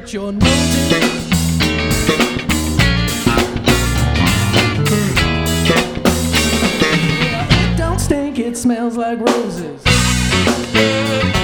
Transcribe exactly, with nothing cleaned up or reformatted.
hurt your noses. Yeah, it don't stink, it smells like roses.